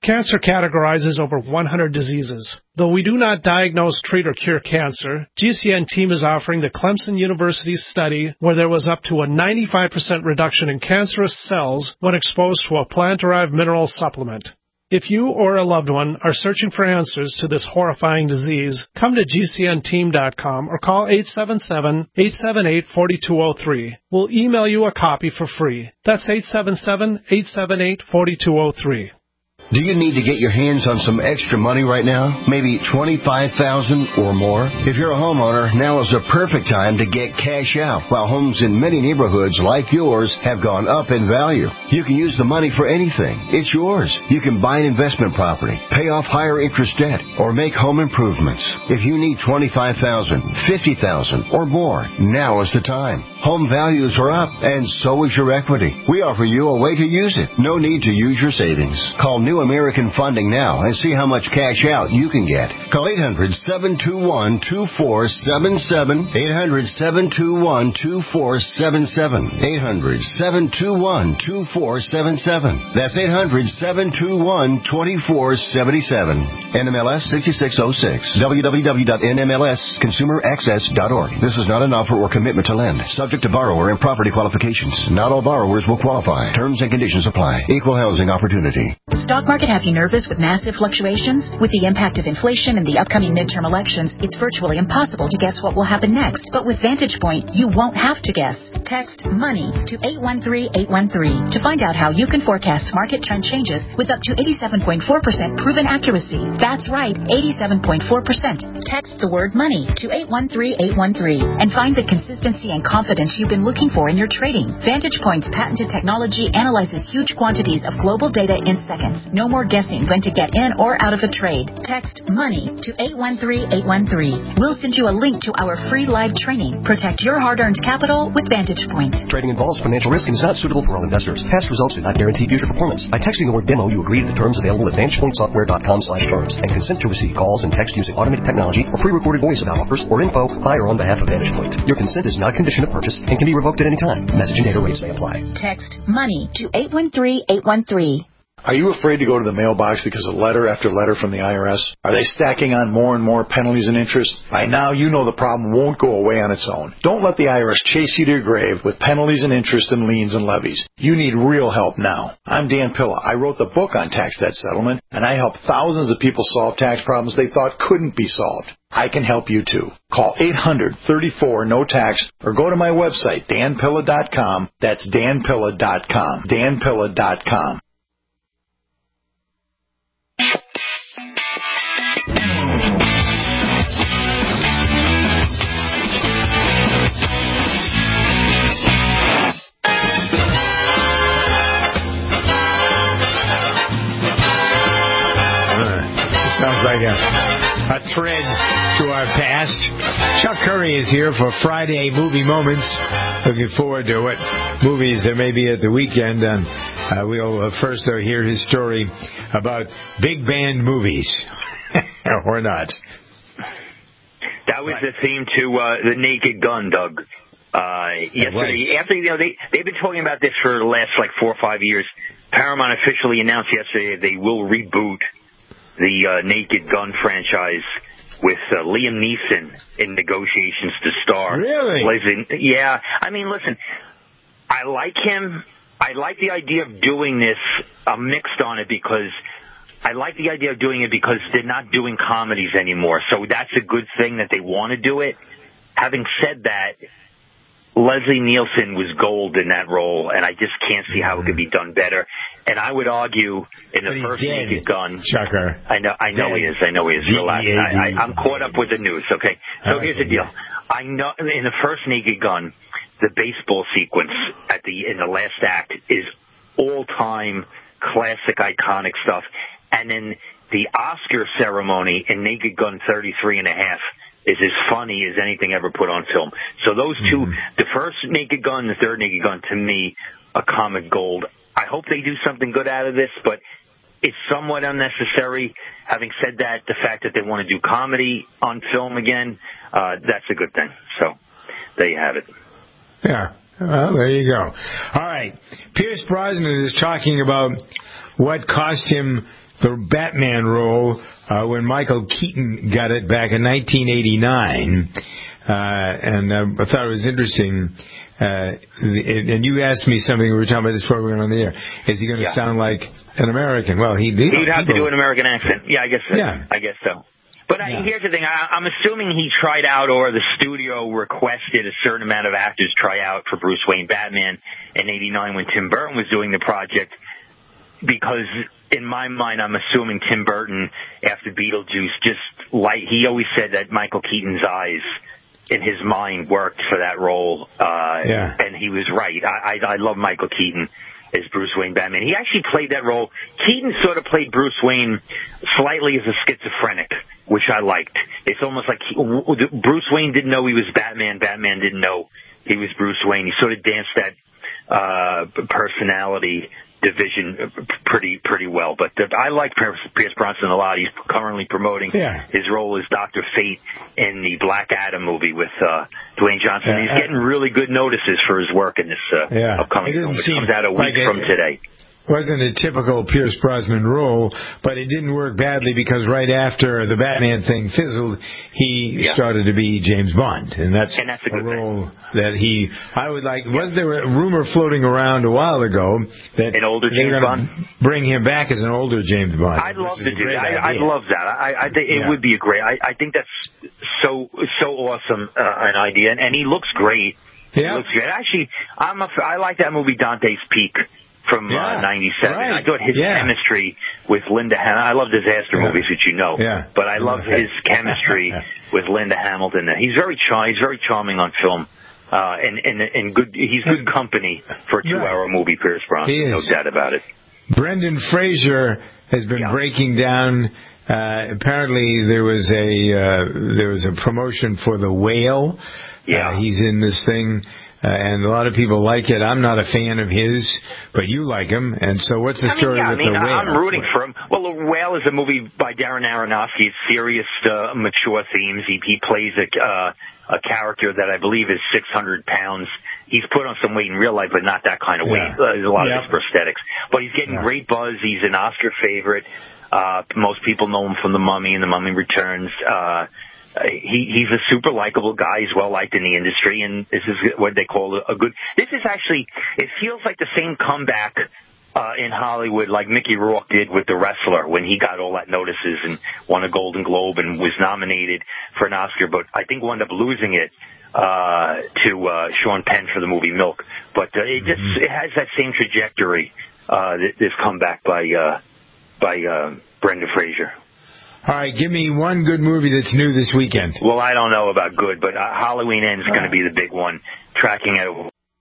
Cancer categorizes over one hundred diseases. Though we do not diagnose, treat, or cure cancer, G C N team is offering the Clemson University study where there was up to a ninety-five percent reduction in cancerous cells when exposed to a plant-derived mineral supplement. If you or a loved one are searching for answers to this horrifying disease, come to G C N team dot com or call eight seven seven, eight seven eight, four two zero three. We'll email you a copy for free. That's eight seven seven, eight seven eight, four two zero three. Do you need to get your hands on some extra money right now? Maybe twenty-five thousand dollars or more? If you're a homeowner, now is the perfect time to get cash out, while homes in many neighborhoods like yours have gone up in value. You can use the money for anything. It's yours. You can buy an investment property, pay off higher interest debt, or make home improvements. If you need twenty-five thousand dollars, fifty thousand dollars or more, now is the time. Home values are up, and so is your equity. We offer you a way to use it. No need to use your savings. Call New American Funding now and see how much cash out you can get. Call eight hundred, seven two one, two four seven seven, eight hundred, seven two one, two four seven seven, eight hundred, seven two one, two four seven seven. That's eight hundred, seven two one, two four seven seven. N M L S sixty-six oh six. w w w dot n m l s consumer access dot org. This is not an offer or commitment to lend. Subject to borrower and property qualifications. Not all borrowers will qualify. Terms and conditions apply. Equal housing opportunity. Stock market have you nervous with massive fluctuations? With the impact of inflation and the upcoming midterm elections, it's virtually impossible to guess what will happen next. But with Vantage Point, you won't have to guess. Text MONEY to eight one three, eight one three to find out how you can forecast market trend changes with up to eighty-seven point four percent proven accuracy. That's right, eighty-seven point four percent. Text the word MONEY to eight one three, eight one three and find the consistency and confidence you've been looking for in your trading. Vantage Point's patented technology analyzes huge quantities of global data in seconds. No more guessing when to get in or out of a trade. Text MONEY to eight one three, eight one three. We'll send you a link to our free live training. Protect your hard-earned capital with Vantage Point. Trading involves financial risk and is not suitable for all investors. Past results do not guarantee future performance. By texting the word demo, you agree to the terms available at vantage point software dot com slash terms and consent to receive calls and text using automated technology or pre-recorded voice about offers or info by or on behalf of Vantage Point. Your consent is not a condition of purchase and can be revoked at any time. Message and data rates may apply. Text MONEY to eight one three, eight one three. Are you afraid to go to the mailbox because of letter after letter from the I R S? Are they stacking on more and more penalties and interest? By now, you know the problem won't go away on its own. Don't let the I R S chase you to your grave with penalties and interest and liens and levies. You need real help now. I'm Dan Pilla. I wrote the book on tax debt settlement, and I help thousands of people solve tax problems they thought couldn't be solved. I can help you too. Call eight hundred, thirty-four, no tax or go to my website, dan pilla dot com. That's dan pilla dot com. dan pilla dot com. Sounds like a, a thread to our past. Chuck Curry is here for Friday Movie Moments. Looking forward to what movies there may be at the weekend. And uh, we'll uh, first uh, hear his story about big band movies. Or not. That was the theme to uh, The Naked Gun, Doug. Uh, yesterday, after, you know, they, they've been talking about this for the last, like, four or five years. Paramount officially announced yesterday they will reboot the uh, Naked Gun franchise with uh, Liam Neeson in negotiations to star. Really? Leslie, yeah. I mean, listen, I like him. I like the idea of doing this. I'm mixed on it because I like the idea of doing it because they're not doing comedies anymore. So that's a good thing that they want to do it. Having said that, Leslie Nielsen was gold in that role, and I just can't see how it could be done better. And I would argue in the first dead, Naked Gun, Chucker. I know, I know dead. he is. I know he is. Relax. I, I, I'm caught up with the news. Okay, so here's the deal. I know in the first Naked Gun, the baseball sequence at the in the last act is all-time classic, iconic stuff. And then the Oscar ceremony in Naked Gun thirty-three and a half is as funny as anything ever put on film. So those two, mm-hmm. the first Naked Gun, the third Naked Gun, to me, a comic gold. I hope they do something good out of this, but it's somewhat unnecessary. Having said that, the fact that they want to do comedy on film again, uh, that's a good thing. So there you have it. Yeah. Well, there you go. All right. Pierce Brosnan is talking about what cost him the Batman role uh, when Michael Keaton got it back in nineteen eighty-nine. Uh, and uh, I thought it was interesting. Uh, and you asked me something, we were talking about this before we went on the air. Is he going to yeah. sound like an American? Well, he did. He'd have people, to do an American accent. Yeah, I guess so. Yeah. I guess so. But yeah. I, here's the thing. I, I'm assuming he tried out, or the studio requested a certain amount of actors try out for Bruce Wayne Batman in eighty-nine when Tim Burton was doing the project, because in my mind, I'm assuming Tim Burton, after Beetlejuice, just like, he always said that Michael Keaton's eyes in his mind worked for that role, uh, yeah. and he was right. I, I, I love Michael Keaton as Bruce Wayne Batman. He actually played that role. Keaton sort of played Bruce Wayne slightly as a schizophrenic, which I liked. It's almost like he, Bruce Wayne didn't know he was Batman. Batman didn't know he was Bruce Wayne. He sort of danced that uh, personality division pretty pretty well. But uh, I like Pierce Brosnan a lot. He's currently promoting yeah. his role as Doctor Fate in the Black Adam movie with uh, Dwayne Johnson. Yeah, He's I, getting really good notices for his work in this uh, yeah. upcoming film, which comes out a week like from it, today. Wasn't a typical Pierce Brosnan role, but it didn't work badly because right after the Batman thing fizzled, he yeah. started to be James Bond, and that's, and that's a, a role thing. that he. I would like. Wasn't there a rumor floating around a while ago that an older they James were Bond? Bring him back as an older James Bond. I'd love to do that. I, I'd love that. I, I think it yeah. would be a great. I, I think that's so so awesome uh, an idea, and, and he looks great. Yeah. He looks great. Actually, I'm a, I like that movie Dante's Peak from yeah, uh, ninety-seven. right. I thought his yeah. chemistry with Linda Hamilton, I love disaster yeah. movies, which you know, yeah. but I love his chemistry with Linda Hamilton. He's very char- he's very charming on film. Uh, and, and, and good, he's good company for a two-hour right. movie, Pierce Brosnan, no doubt about it. Brendan Fraser has been yeah. breaking down. Uh, apparently there was a, uh, there was a promotion for The Whale. Yeah. Uh, he's in this thing. Uh, and a lot of people like it. I'm not a fan of his, but you like him. And so what's the I mean, story yeah, with I mean, The Whale? I'm rooting for him. Well, The Whale is a movie by Darren Aronofsky. It's serious, uh, mature themes. He, he plays a, uh, a character that I believe is six hundred pounds. He's put on some weight in real life, but not that kind of weight. Yeah. Uh, there's a lot yep. of his prosthetics. But he's getting yeah. great buzz. He's an Oscar favorite. Uh, most people know him from The Mummy and The Mummy Returns. Uh, He, he's a super likable guy. He's well liked in the industry, and this is what they call a good. This is actually, it feels like the same comeback uh, in Hollywood, like Mickey Rourke did with The Wrestler when he got all that notices and won a Golden Globe and was nominated for an Oscar, but I think wound up losing it uh, to uh, Sean Penn for the movie Milk. But uh, it just it has that same trajectory. Uh, this comeback by uh, by uh, Brendan Fraser. All right, give me one good movie that's new this weekend. Well, I don't know about good, but uh, Halloween Ends is going to be the big one. Tracking it.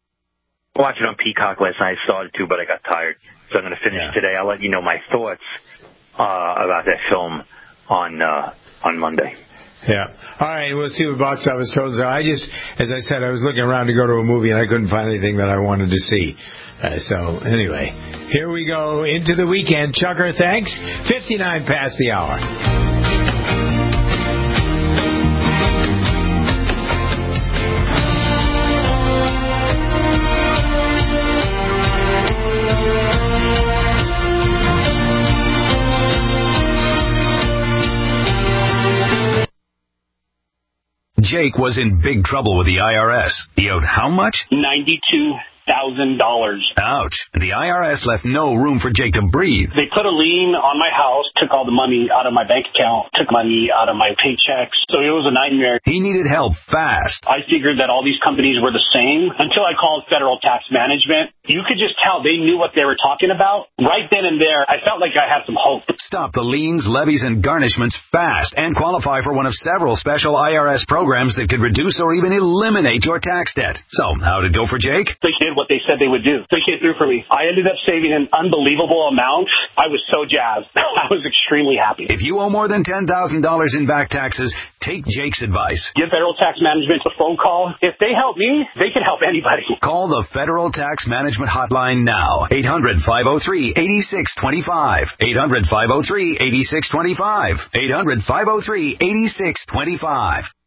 I watched it on Peacock last night. I started to, but I got tired. So I'm going to finish yeah. today. I'll let you know my thoughts uh, about that film on uh, on Monday. Yeah. All right, we'll see what box office totals are. I just, as I said, I was looking around to go to a movie, and I couldn't find anything that I wanted to see. Uh, so, anyway, here we go into the weekend. Chucker, thanks. fifty-nine past the hour. Jake was in big trouble with the I R S. He owed how much? ninety-two thousand dollars. Ouch. The I R S left no room for Jake to breathe. They put a lien on my house, took all the money out of my bank account, took money out of my paychecks. So it was a nightmare. He needed help fast. I figured that all these companies were the same until I called Federal Tax Management. You could just tell they knew what they were talking about. Right then and there, I felt like I had some hope. Stop the liens, levies, and garnishments fast and qualify for one of several special I R S programs that could reduce or even eliminate your tax debt. So, how'd it go for Jake? They did what they said they would do. They came through for me. I ended up saving an unbelievable amount. I was so jazzed. I was extremely happy. If you owe more than ten thousand dollars in back taxes, take Jake's advice. Give Federal Tax Management a phone call. If they help me, they can help anybody. Call the Federal Tax Management Hotline now. eight hundred, five oh three, eight six two five. eight hundred, five oh three, eight six two five. eight hundred, five oh three, eight six two five.